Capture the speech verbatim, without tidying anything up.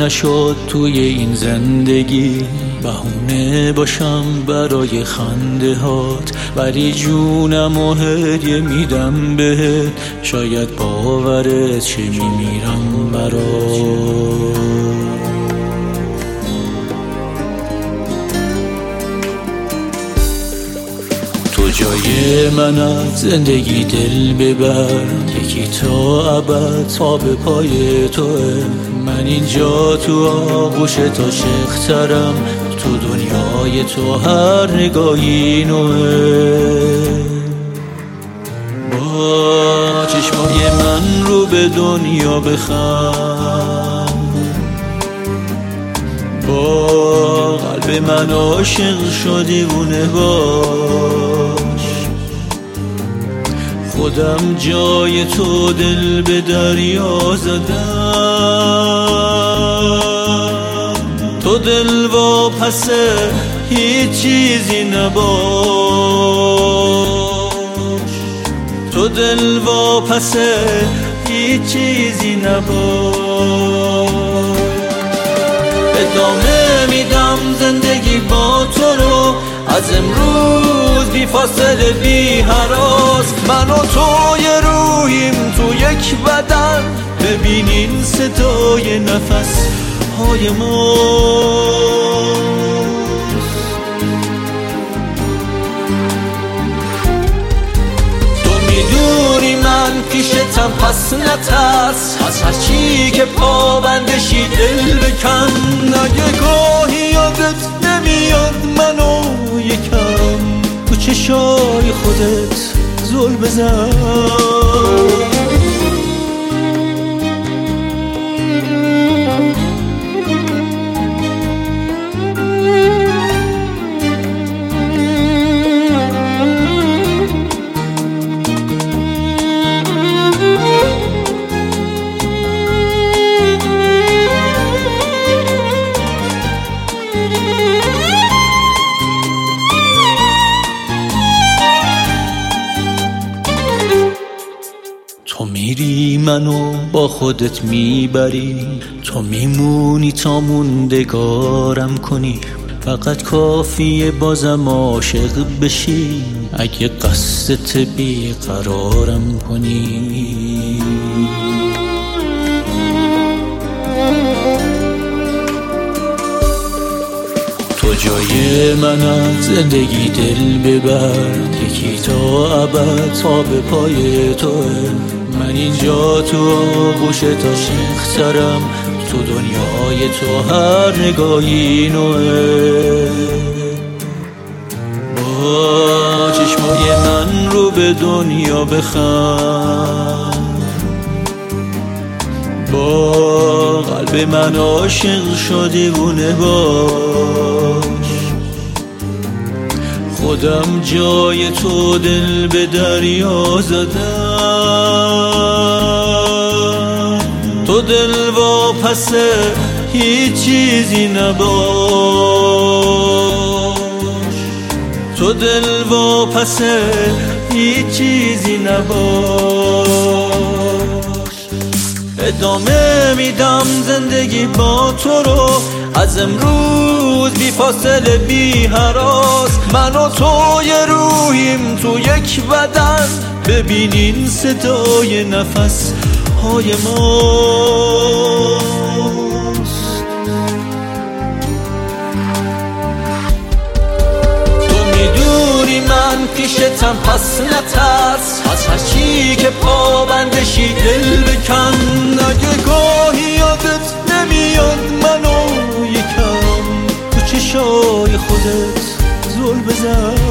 نشد توی این زندگی بهونه باشم برای خنده هات، ولی جونم و هدیه میدم بهت، شاید باورت شه میمیرم برات. تو جای من از زندگی دل ببر، یکی تا ابد تا به پای توه. من اینجا تو آغوش تا شخترم، تو دنیای تو هر نگاهی نوه. با چشمای من رو به دنیا بخند، با قلب من عاشق شدی دیوونه باش. خودم جای تو دل به دریا زدم، تو دل واپس هیچ چیزی نباش، تو دل واپس هیچ چیزی نباش. ادامه میدم زندگی با تو رو، از امروز بی فاصله بی هراس. من و تو یه روحیم تو یک بدن، ببینین صدای نفس های ماست. تو میدونی من پیشتم پس نترس، از هر چی که پابندشی دل بکن. اگه گاهی یادت نمیاد منو یکم تو چشای خودت زل بزن. تو میری منو با خودت میبری، تو میمونی تا موندگارم کنی. فقط کافیه بازم عاشق بشی، اگه قصدت بیقرارم کنی. تو جای من از زندگی دل ببر، یکی تا ابد تا به پای توه. من اینجا تو آغوش تا شخترم، تو دنیای تو هر نگاهی نوه. با چشمای من رو به دنیا بخند، با قلب من عاشق شدی دیوونه باش. خودم جای تو دل به دریا زدم، تو دل واپس هیچ چیزی نباش، تو دل واپس هیچ چیزی نباش. ادامه میدم زندگی با تو رو، از امروز بی فاصله بی هراس. من و تو یه روحیم تو یک بدن، ببینین صدای نفس های ماست. تو میدونی من پیشتم پس نترس، از هر چی که پابندشی دل بکن. اگه گاهی یادت نمیاد منو یکم تو چشای خودت زل بزن.